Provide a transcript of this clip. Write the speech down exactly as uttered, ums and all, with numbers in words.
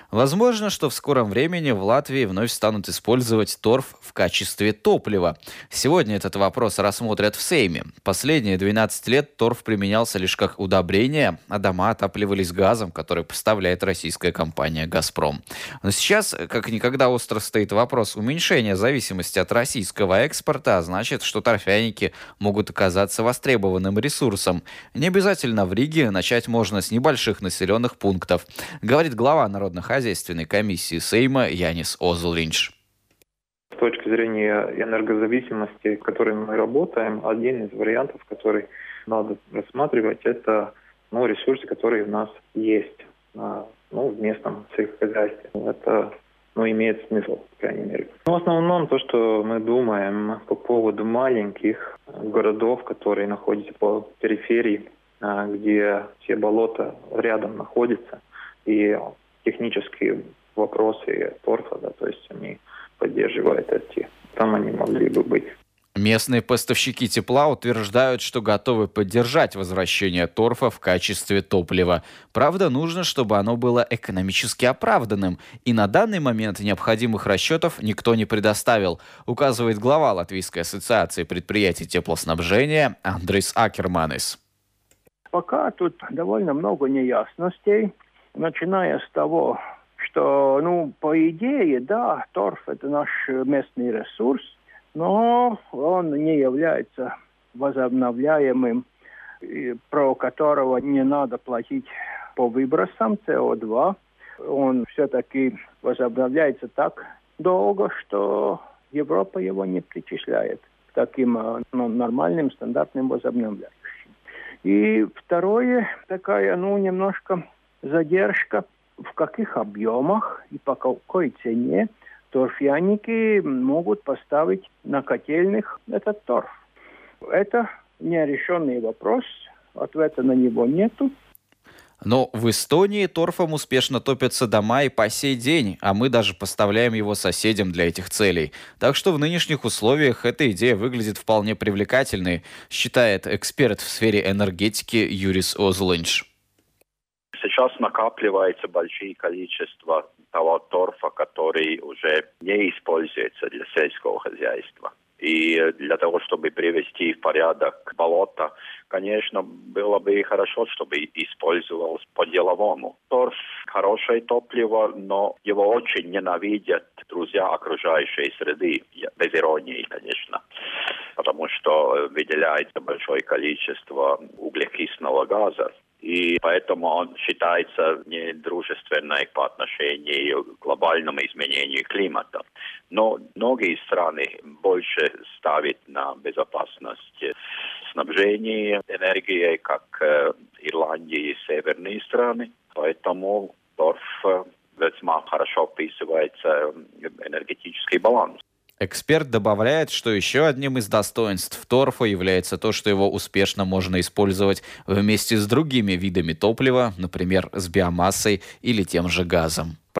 Возможно, что в скором времени в Латвии вновь станут использовать торф в качестве топлива. Сегодня этот вопрос рассмотрят в Сейме. Последние двенадцать лет торф применялся лишь как удобрение, а дома отапливались газом, который поставляет российская компания «Газпром». Но сейчас, как никогда, остро стоит вопрос уменьшения зависимости от российского экспорта, а значит, что торфяники могут оказаться востребованным ресурсом. Не обязательно в Риге, начать можно с небольших населенных пунктов, говорит глава Народно-хозяйственной комиссии Сейма Янис Озолинч. С точки зрения энергозависимости, в которой мы работаем, один из вариантов, который надо рассматривать, это ну, ресурсы, которые у нас есть ну, в местном сельскохозяйстве. Это ну, имеет смысл, по крайней мере. Но в основном то, что мы думаем по поводу маленьких городов, которые находятся по периферии, где все болота рядом находятся, и технические вопросы торфа, да, то есть они поддерживают эти, там они могли бы быть. Местные поставщики тепла утверждают, что готовы поддержать возвращение торфа в качестве топлива. Правда, нужно, чтобы оно было экономически оправданным. И на данный момент необходимых расчетов никто не предоставил, указывает глава Латвийской ассоциации предприятий теплоснабжения Андрис Акерманис. Пока тут довольно много неясностей, начиная с того, что, ну, по идее, да, торф – это наш местный ресурс, но он не является возобновляемым, про которого не надо платить по выбросам си о два. Он все-таки возобновляется так долго, что Европа его не причисляет к таким ну, нормальным стандартным возобновляющим. И второе, такая, ну, немножко задержка, в каких объемах и по какой цене торфяники могут поставить на котельных этот торф. Это нерешенный вопрос, ответа на него нету. Но в Эстонии торфом успешно топятся дома и по сей день, а мы даже поставляем его соседям для этих целей. Так что в нынешних условиях эта идея выглядит вполне привлекательной, считает эксперт в сфере энергетики Юрис Озолинч. Сейчас накапливается большое количество того торфа, который уже не используется для сельского хозяйства. И для того, чтобы привести в порядок болото, конечно, было бы хорошо, чтобы использовалось по-деловому. Торф – хорошее топливо, но его очень ненавидят друзья окружающей среды, без иронии, конечно, потому что выделяется большое количество углекислого газа. И поэтому он считается недружественной по отношению к глобальному изменению климата. Но многие страны больше ставят на безопасность снабжения энергией, как Ирландия и северные страны. Поэтому торф весьма хорошо вписывается в энергетический баланс. Эксперт добавляет, что еще одним из достоинств торфа является то, что его успешно можно использовать вместе с другими видами топлива, например, с биомассой или тем же газом.